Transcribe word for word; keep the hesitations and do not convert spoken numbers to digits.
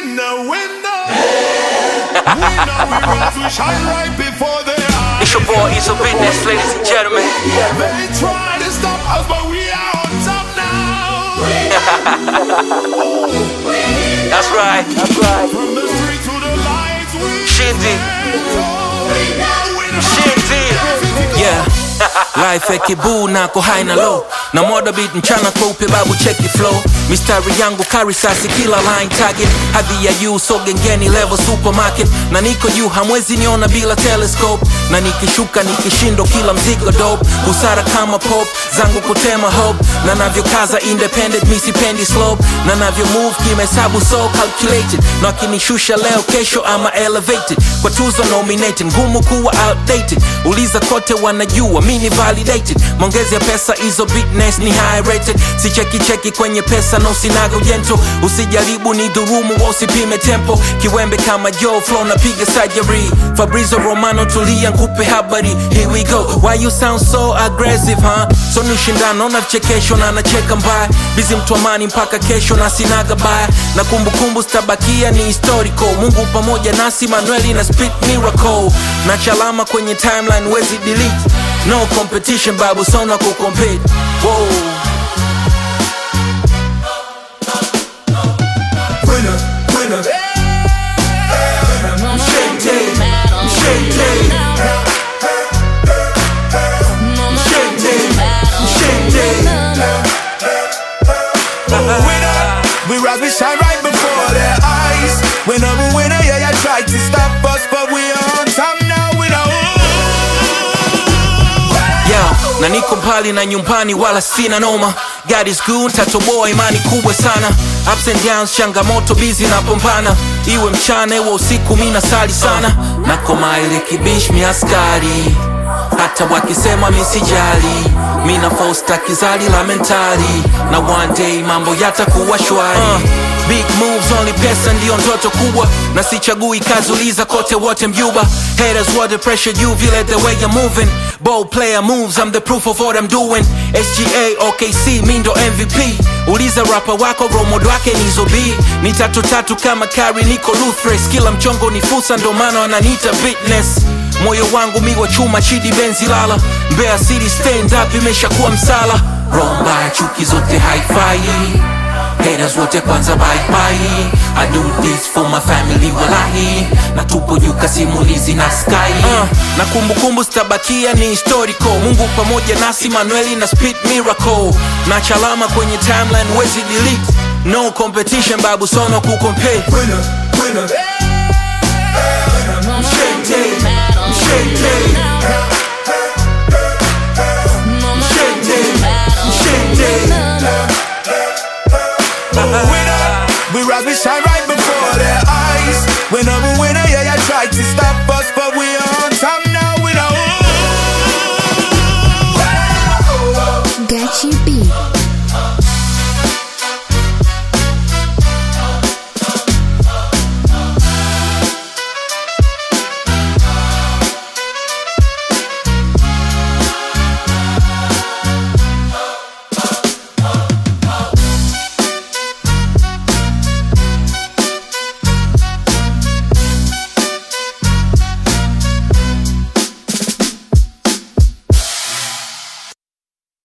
winner, winner. Winner, we rise, we shine right before their eyes. It's your boy, Ezo Business, ladies and gentlemen. They try to stop us, but we are on top now. That's right, that's right. From the street to the lights, we Shindy, Shindy, yeah. Life ekibu nako high na low, na moda beat mchana kweupe babu cheki flow. Mistari yangu karisasi kila line target. Hadhi ya you so gengeni level supermarket. Na niko you hamwezi niona bila telescope. Na nikishuka nikishindo kila mzigo dope. Busara kama pop, zangu kutema hope. Na navyo kaza independent misi pendi slope. Na navyo move kimesabu so calculated. Na wakinishusha leo kesho ama elevated. Kwa tuzo nominated, ngumu kuwa outdated. Uliza kote wanajua, mini validated. Mongezi ya pesa Ezo Business ni high rated. Si cheki cheki kwenye pesa no sinaga ujento. Usijaribu ni dhurumu wa usipime tempo. Kiwembe kama Joe flow na piga surgery. Fabrizio Romano tulia nkupe habari. Here we go, why you sound so aggressive huh? So nishindano na vichekesho na nacheka mbaya. Bizi mtu amani mpaka kesho na sinaga baya. Na kumbukumbu stabakia ni historical. Mungu pamoja nasi Manueli na spit miracle. Na chalama kwenye timeline wezi delete. No competition babu so na kucompete. Whoa. winner, winner. Shente, shente, shente, shente. Winner, we rise, we shine right before their eyes. Winner, we winner, yeah, you tried to stop us, but we are on top now. Winner, yeah, na niko mbali na nyumbani wala sina noma. God is good, tatoboa imani kubwa sana. Ups and downs, changamoto busy na pambana. Iwe mchana iwe usiku mina sali sana. Nakoma ile kibish mi askari. Hata wakisema misijali. Mina fosta kizali la mentali. Na one day mambo yatakuwa shwari. uh, Big moves, only pesa ndio ndoto kubwa. Na sichagui kazi uliza kote wote mjuba. Haters what the pressure you feel the way you're moving. Bold player moves, I'm the proof of what I'm doing. S G A, O K C, mindo M V P. Uliza rapper wako, romodo wake ni Ezo B. Ni tatu tatu kama Kari, niko Luthres. Kila mchongo ni fursa ndo maana wananiita Business. Moyo wangu miwa chuma chidi benzi lala. Mbeya City stand up imesha kuwa msala. Romba chuki zote hi-fi. Haters wote kwanza bye bye. I do this for my family walahi. Na tupo yuka simulizi na sky. uh, Na kumbukumbu stabakia ni historical. Mungu pamoja nasi Manueli na spit miracle. Na chalama kwenye timeline wezi delete. No competition babu sono kucompete. winner, winner. Shente, shente, shente, shente. Winner, we rise, we shine right.